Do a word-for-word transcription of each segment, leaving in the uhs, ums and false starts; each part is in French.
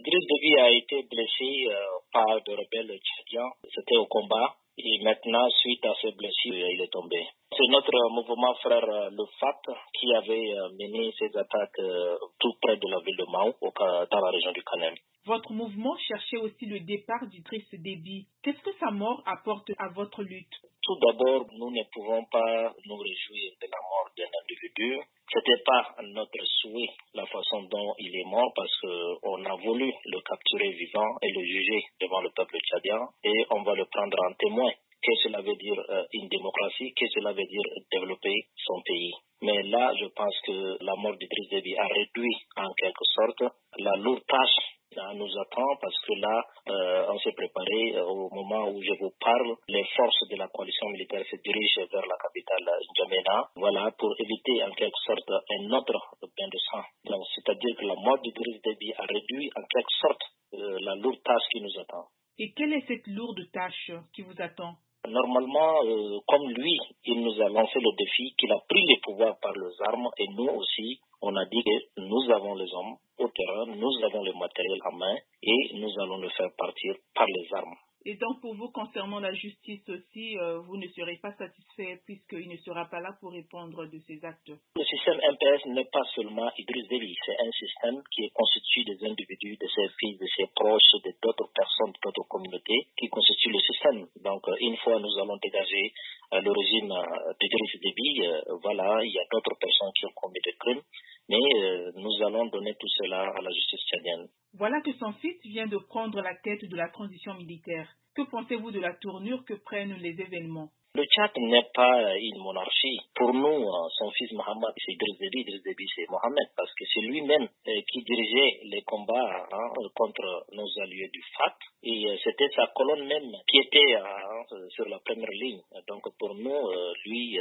Idriss Déby a été blessé euh, par de rebelles tchadiens. C'était au combat. Et maintenant, suite à ces blessures, il est tombé. C'est notre mouvement frère, le F A T, qui avait mené ces attaques tout près de la ville de Mao, dans la région du Kanem. Votre mouvement cherchait aussi le départ d'Idriss Déby. Qu'est-ce que sa mort apporte à votre lutte? Tout d'abord, nous ne pouvons pas nous réjouir de la mort d'un individu. C'était pas notre souhait, la façon dont il est mort, parce qu'on a voulu le capturer vivant et le juger devant le peuple tchadien, et on va le prendre en témoin. Qu'est-ce que cela veut dire euh, une démocratie? Qu'est-ce que cela veut dire développer son pays? Mais là, je pense que la mort d'Idriss Déby a réduit en quelque sorte la lourde tâche qui nous attend, parce que là, euh, on s'est préparé euh, au moment où je vous parle. Les forces de la coalition militaire se dirigent vers la capitale N'Djamena, voilà, pour éviter en quelque sorte un autre bain de sang. Donc, c'est-à-dire que la mort d'Idriss Déby a réduit en quelque sorte euh, la lourde tâche qui nous attend. Et quelle est cette lourde tâche qui vous attend? Normalement, euh, comme lui, il nous a lancé le défi, qu'il a pris les pouvoirs par les armes, et nous aussi, on a dit que nous avons les hommes au terrain, nous avons le matériel en main, et nous allons le faire partir par les armes. Et donc pour vous, concernant la justice aussi, euh, vous ne serez pas satisfait puisqu'il ne sera pas là pour répondre de ces actes? Le système M P S n'est pas seulement Idriss Déby, c'est un système qui est constitué des individus, de ses fils, de ses proches, de d'autres personnes, d'autres communautés qui constituent le système. Donc une fois nous allons dégager euh, le régime euh, d'Idriss Déby, euh, voilà, il y a d'autres personnes qui ont commis des crimes, mais euh, nous allons donner tout cela à la justice tchadienne. Voilà que son fils vient de prendre la tête de la transition militaire. Que pensez-vous de la tournure que prennent les événements? Le Tchad n'est pas une monarchie. Pour nous, son fils Mohamed, c'est Idriss Déby, Idriss Déby c'est Mohamed, parce que c'est lui-même qui dirigeait les combats hein, contre nos alliés du F A T, et c'était sa colonne même qui était hein, sur la première ligne. Donc pour nous, lui,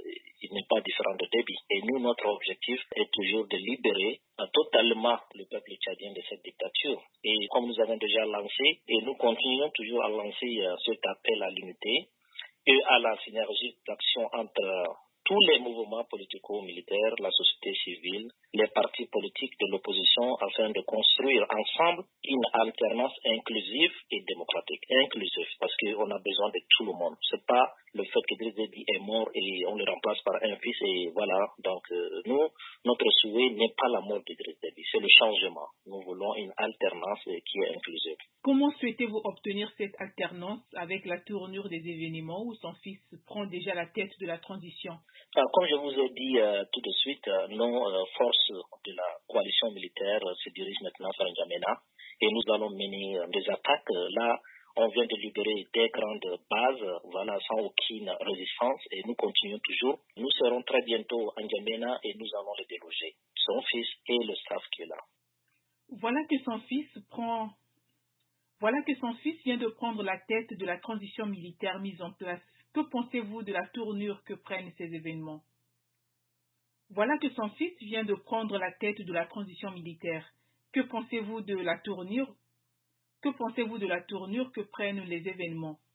il n'est pas différent de Déby. Et nous, notre objectif est toujours de libérer totalement le peuple tchadien de cette dictature. Et comme nous avons déjà lancé, et nous continuons toujours à lancer cet appel à l'unité, et à la synergie d'action entre tous les mouvements politico-militaires, la société civile, les partis politiques de l'opposition, afin de construire ensemble une alternance inclusive et démocratique. Inclusive, parce qu'on a besoin de tout le monde. C'est pas le fait qu'Idriss Déby est mort et on le remplace par un fils et voilà. Donc euh, nous, notre souhait n'est pas la mort d'Idriss Déby, c'est le changement. Nous voulons une alternance qui est inclusive. Comment souhaitez-vous obtenir cette alternance avec la tournure des événements où son fils prend déjà la tête de la transition? Alors, comme je vous ai dit euh, tout de suite, euh, nos euh, forces de la coalition militaire euh, se dirigent maintenant vers N'Djamena et nous allons mener euh, des attaques. Là, on vient de libérer des grandes bases, euh, voilà, sans aucune résistance et nous continuons toujours. Nous serons très bientôt à N'Djamena et nous allons le déloger, son fils et le staff qui est là. Voilà que son fils prend... Voilà que son fils vient de prendre la tête de la transition militaire mise en place. Que pensez-vous de la tournure que prennent ces événements? Voilà que son fils vient de prendre la tête de la transition militaire. Que pensez-vous de la tournure? Que pensez-vous de la tournure que prennent les événements?